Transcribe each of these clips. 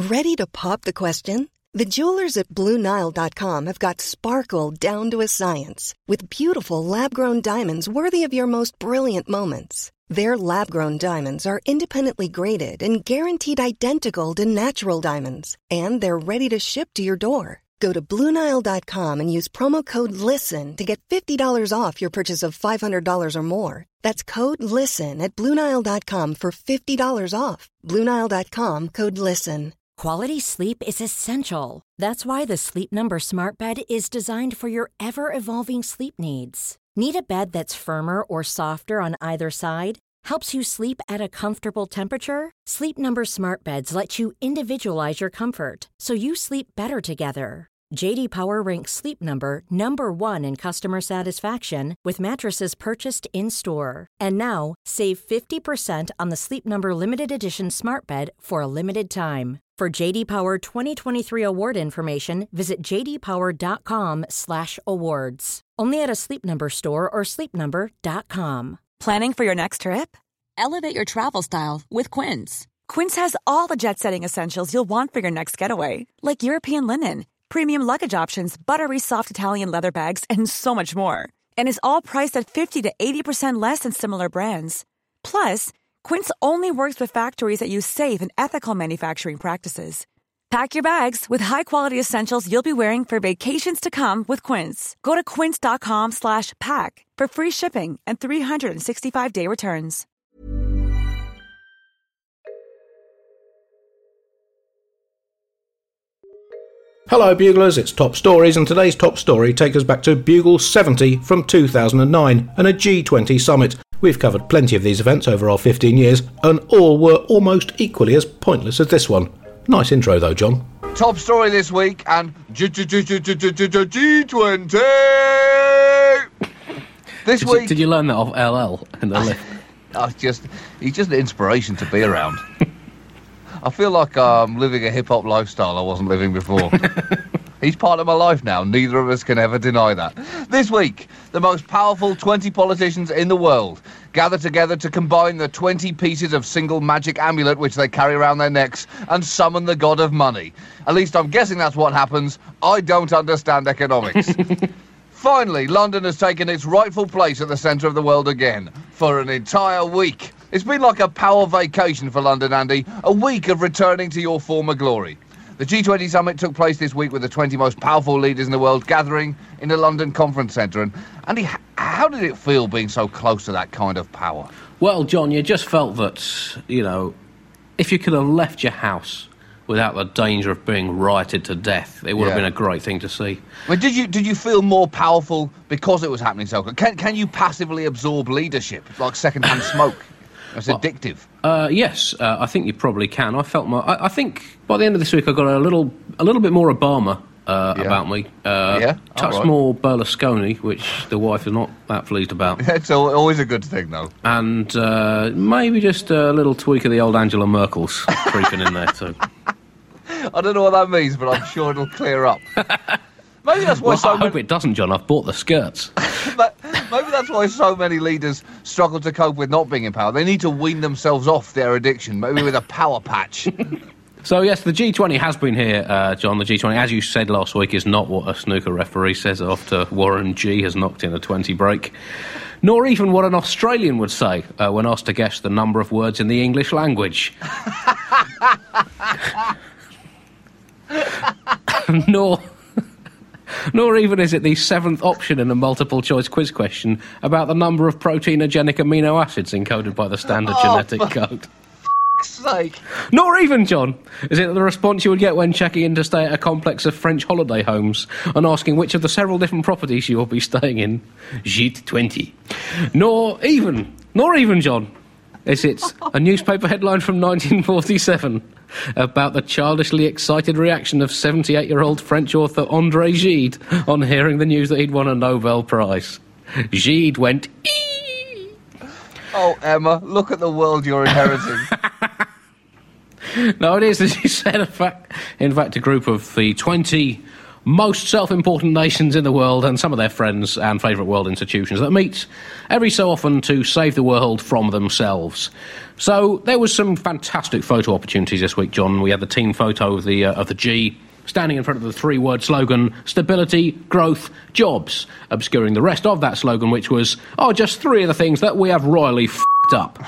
Ready to pop the question? The jewelers at BlueNile.com have got sparkle down to a science with beautiful lab-grown diamonds worthy of your most brilliant moments. Their lab-grown diamonds are independently graded and guaranteed identical to natural diamonds, and they're ready to ship to your door. Go to BlueNile.com and use promo code LISTEN to get $50 off your purchase of $500 or more. That's code LISTEN at BlueNile.com for $50 off. BlueNile.com, code LISTEN. Quality sleep is essential. That's why the Sleep Number Smart Bed is designed for your ever-evolving sleep needs. Need a bed that's firmer or softer on either side? Helps you sleep at a comfortable temperature? Sleep Number Smart Beds let you individualize your comfort, so you sleep better together. J.D. Power ranks Sleep Number number 1 in customer satisfaction with mattresses purchased in-store. And now, save 50% on the Sleep Number Limited Edition Smart Bed for a limited time. For J.D. Power 2023 award information, visit jdpower.com/awards. Only at a Sleep Number store or sleepnumber.com. Planning for your next trip? Elevate your travel style with Quince. Quince has all the jet-setting essentials you'll want for your next getaway, like European linen, premium luggage options, buttery soft Italian leather bags, and so much more. And is all priced at 50 to 80% less than similar brands. Plus, Quince only works with factories that use safe and ethical manufacturing practices. Pack your bags with high-quality essentials you'll be wearing for vacations to come with Quince. Go to quince.com/pack for free shipping and 365-day returns. Hello Buglers, it's Top Stories, and today's top story takes us back to Bugle 70 from 2009 and a G20 summit. We've covered plenty of these events over our 15 years, and all were almost equally as pointless as this one. Nice intro though, John. Top story this week, and G20. This week... Did you learn that off LL in the lift? He's just an inspiration to be around. I feel like I'm living a hip-hop lifestyle I wasn't living before. He's part of my life now. Neither of us can ever deny that. This week, the most powerful 20 politicians in the world gather together to combine the 20 pieces of single magic amulet which they carry around their necks and summon the god of money. At least I'm guessing that's what happens. I don't understand economics. Finally, London has taken its rightful place at the centre of the world again for an entire week. It's been like a power vacation for London, Andy. A week of returning to your former glory. The G20 summit took place this week with the 20 most powerful leaders in the world gathering in the London Conference Centre. And Andy, how did it feel being so close to that kind of power? Well, John, you just felt that, if you could have left your house without the danger of being rioted to death, it would have been a great thing to see. Well, did you feel more powerful because it was happening so quick? Can you passively absorb leadership like second-hand smoke? It's addictive. Yes, I think you probably can. I felt I think by the end of this week I got a little bit more Obama about me. Touch more Berlusconi, which the wife is not that pleased about. It's always a good thing, though. And maybe just a little tweak of the old Angela Merkel's creeping in there too. I don't know what that means, but I'm sure it'll clear up. Maybe that's why I hope it doesn't, John. I've bought the skirts. Maybe that's why so many leaders struggle to cope with not being in power. They need to wean themselves off their addiction, maybe with a power patch. So, yes, the G20 has been here, John. The G20, as you said last week, is not what a snooker referee says after Warren G has knocked in a 20 break, nor even what an Australian would say when asked to guess the number of words in the English language. Nor even is it the seventh option in a multiple-choice quiz question about the number of proteinogenic amino acids encoded by the standard genetic code. Sake. Nor even, John, is it the response you would get when checking in to stay at a complex of French holiday homes and asking which of the several different properties you will be staying in. Gîte 20. Nor even, John, is it a newspaper headline from 1947 about the childishly excited reaction of 78-year-old French author André Gide on hearing the news that he'd won a Nobel Prize. Gide went, eee! Oh, Emma, look at the world you're inheriting. No, it is, as you said, in fact, a group of the 20 most self-important nations in the world and some of their friends and favourite world institutions that meet every so often to save the world from themselves. So there was some fantastic photo opportunities this week, John. We had the team photo of the G standing in front of the three-word slogan, stability, growth, jobs, obscuring the rest of that slogan, which was, just three of the things that we have royally f***ed up.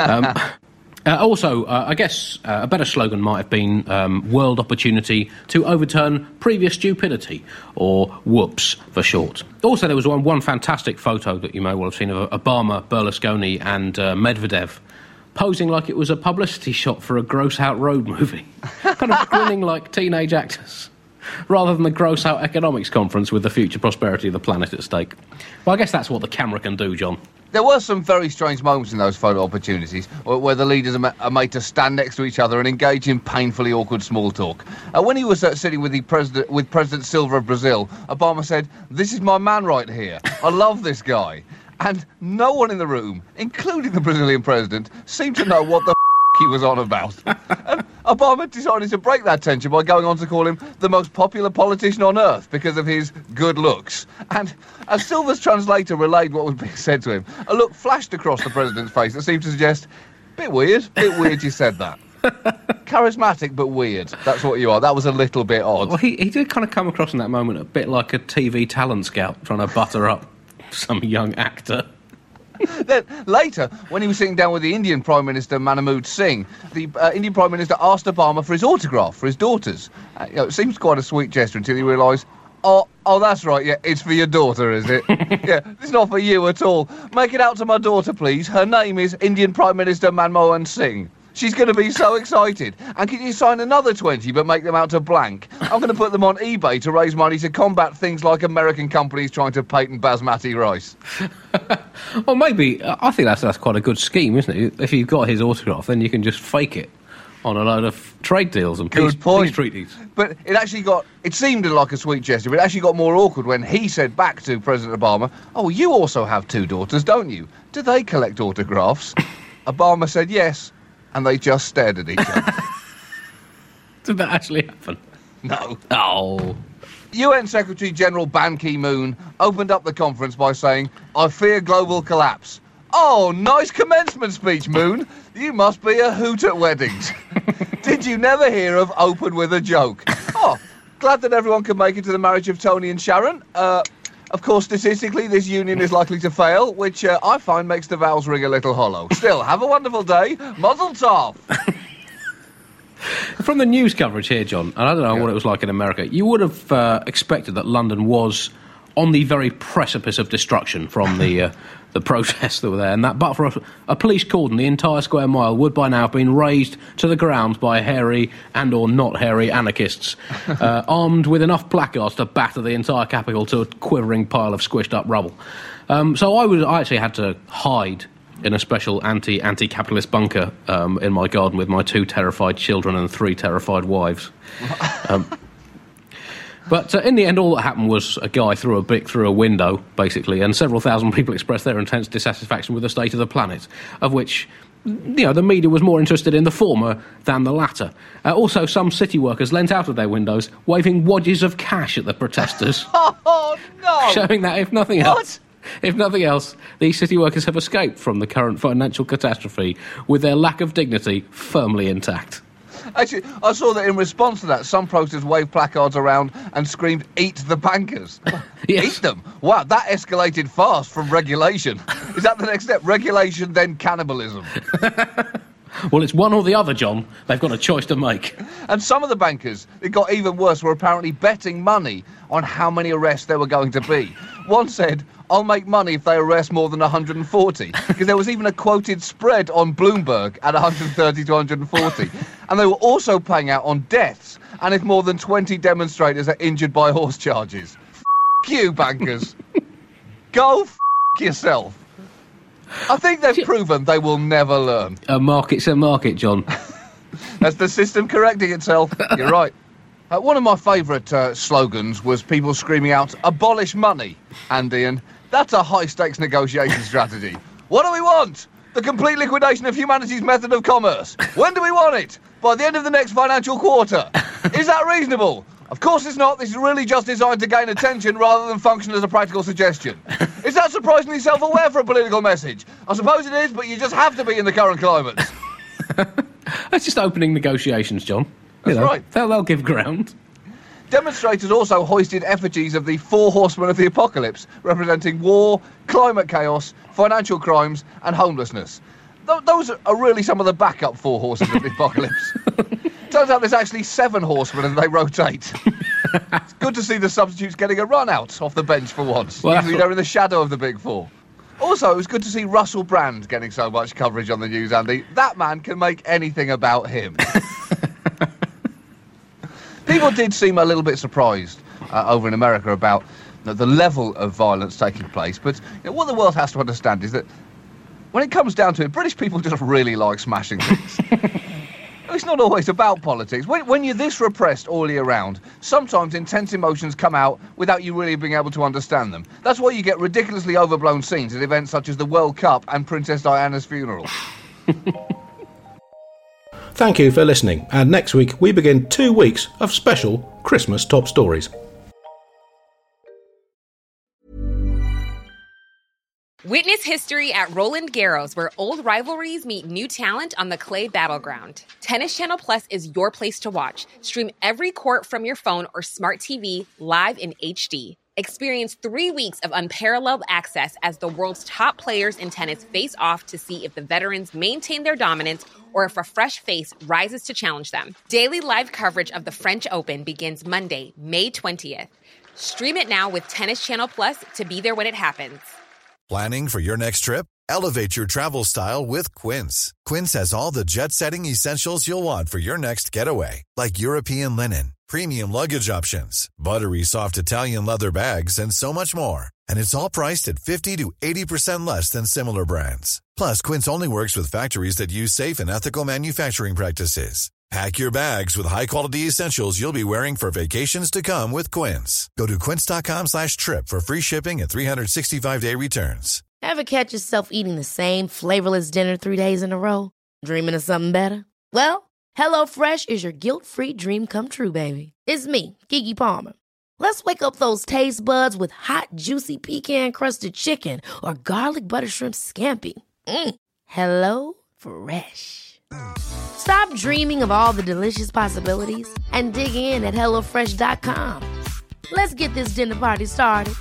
I guess a better slogan might have been world opportunity to overturn previous stupidity, or whoops for short. Also, there was one fantastic photo that you may well have seen of Obama, Berlusconi and Medvedev posing like it was a publicity shot for a gross-out road movie, kind of grinning like teenage actors, rather than the gross-out economics conference with the future prosperity of the planet at stake. Well, I guess that's what the camera can do, John. There were some very strange moments in those photo opportunities where the leaders are made to stand next to each other and engage in painfully awkward small talk. When he was sitting with President Silva of Brazil, Obama said, "This is my man right here. I love this guy." And no one in the room, including the Brazilian president, seemed to know what the he was on about. And Obama decided to break that tension by going on to call him the most popular politician on earth because of his good looks. And as Silva's translator relayed what was being said to him, a look flashed across the president's face that seemed to suggest, bit weird you said that. Charismatic but weird. That's what you are. That was a little bit odd. Well, he did kind of come across in that moment a bit like a TV talent scout trying to butter up some young actor. Then later, when he was sitting down with the Indian Prime Minister Manmohan Singh, the Indian Prime Minister asked Obama for his autograph for his daughters. It seems quite a sweet gesture until he realised, oh, that's right, yeah, it's for your daughter, is it? Yeah, it's not for you at all. Make it out to my daughter, please. Her name is Indian Prime Minister Manmohan Singh. She's going to be so excited. And can you sign another 20 but make them out to blank? I'm going to put them on eBay to raise money to combat things like American companies trying to patent basmati rice. Well, maybe. I think that's quite a good scheme, isn't it? If you've got his autograph, then you can just fake it on a load of trade deals and peace treaties. But it seemed like a sweet gesture, but it actually got more awkward when he said back to President Obama, "Oh, you also have two daughters, don't you? Do they collect autographs?" Obama said yes. And they just stared at each other. Did that actually happen? No. Oh. UN Secretary General Ban Ki-moon opened up the conference by saying, "I fear global collapse." Oh, nice commencement speech, Moon. You must be a hoot at weddings. Did you never hear of open with a joke? Oh, glad that everyone can make it to the marriage of Tony and Sharon. Of course, statistically, this union is likely to fail, which I find makes the vows ring a little hollow. Still, have a wonderful day. Mazel tov. From the news coverage here, John, and I don't know what it was like in America, you would have expected that London was on the very precipice of destruction from the protests that were there, and that but for a police cordon, the entire square mile would by now have been razed to the ground by hairy and or not hairy anarchists, armed with enough placards to batter the entire capital to a quivering pile of squished up rubble. So I actually had to hide in a special anti-capitalist bunker in my garden with my 2 terrified children and 3 terrified wives. But in the end, all that happened was a guy threw a brick through a window, basically, and several thousand people expressed their intense dissatisfaction with the state of the planet, of which, the media was more interested in the former than the latter. Also, some city workers leant out of their windows, waving wadges of cash at the protesters. Oh, no! Showing that, if nothing else, these city workers have escaped from the current financial catastrophe with their lack of dignity firmly intact. Actually, I saw that in response to that, some protesters waved placards around and screamed, "Eat the bankers." Yes. Eat them? Wow, that escalated fast from regulation. Is that the next step? Regulation, then cannibalism. Well, it's one or the other, John. They've got a choice to make. And some of the bankers, it got even worse, were apparently betting money on how many arrests there were going to be. One said, "I'll make money if they arrest more than 140. Because there was even a quoted spread on Bloomberg at 130 to 140. And they were also paying out on deaths, and if more than 20 demonstrators are injured by horse charges. F*** you, bankers. Go f*** yourself. I think they've proven they will never learn. A market's a market, John. That's the system correcting itself. You're right. One of my favourite slogans was people screaming out, "Abolish money." And Ian, that's a high-stakes negotiation strategy. What do we want? The complete liquidation of humanity's method of commerce. When do we want it? By the end of the next financial quarter. Is that reasonable? Of course it's not. This is really just designed to gain attention rather than function as a practical suggestion. Is that surprisingly self-aware for a political message? I suppose it is, but you just have to be in the current climate. That's just opening negotiations, John. That's right. They'll give ground. Demonstrators also hoisted effigies of the 4 horsemen of the apocalypse, representing war, climate chaos, financial crimes, and homelessness. Those are really some of the backup 4 horses of the apocalypse. Turns out there's actually 7 horsemen and they rotate. It's good to see the substitutes getting a run out off the bench for once. Well, usually they're in the shadow of the big 4. Also, it was good to see Russell Brand getting so much coverage on the news, Andy. That man can make anything about him. People did seem a little bit surprised over in America about the level of violence taking place, but what the world has to understand is that when it comes down to it, British people just really like smashing things. It's not always about politics. When you're this repressed all year round, sometimes intense emotions come out without you really being able to understand them. That's why you get ridiculously overblown scenes at events such as the World Cup and Princess Diana's funeral. Thank you for listening, and next week we begin 2 weeks of special Christmas top stories. Witness history at Roland Garros, where old rivalries meet new talent on the clay battleground. Tennis Channel Plus is your place to watch. Stream every court from your phone or smart TV live in HD. Experience 3 weeks of unparalleled access as the world's top players in tennis face off to see if the veterans maintain their dominance or if a fresh face rises to challenge them. Daily live coverage of the French Open begins Monday, May 20th. Stream it now with Tennis Channel Plus to be there when it happens. Planning for your next trip? Elevate your travel style with Quince. Quince has all the jet-setting essentials you'll want for your next getaway, like European linen, premium luggage options, buttery soft Italian leather bags, and so much more. And it's all priced at 50 to 80% less than similar brands. Plus, Quince only works with factories that use safe and ethical manufacturing practices. Pack your bags with high-quality essentials you'll be wearing for vacations to come with Quince. Go to quince.com/trip for free shipping and 365-day returns. Ever catch yourself eating the same flavorless dinner 3 days in a row? Dreaming of something better? Well, HelloFresh is your guilt-free dream come true, baby. It's me, Keke Palmer. Let's wake up those taste buds with hot, juicy pecan-crusted chicken or garlic butter shrimp scampi. HelloFresh. Stop dreaming of all the delicious possibilities and dig in at HelloFresh.com. Let's get this dinner party started.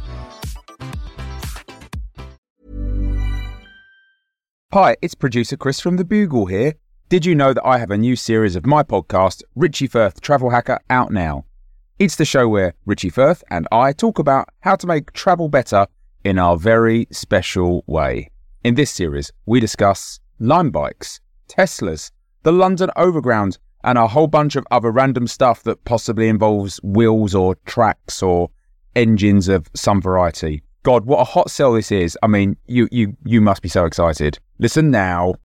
Hi, it's producer Chris from The Bugle here. Did you know that I have a new series of my podcast, Richie Firth Travel Hacker, out now? It's the show where Richie Firth and I talk about how to make travel better in our very special way. In this series, we discuss Lime bikes, Teslas, the London Overground, and a whole bunch of other random stuff that possibly involves wheels or tracks or engines of some variety. God, what a hot sell this is. I mean, you must be so excited. Listen now.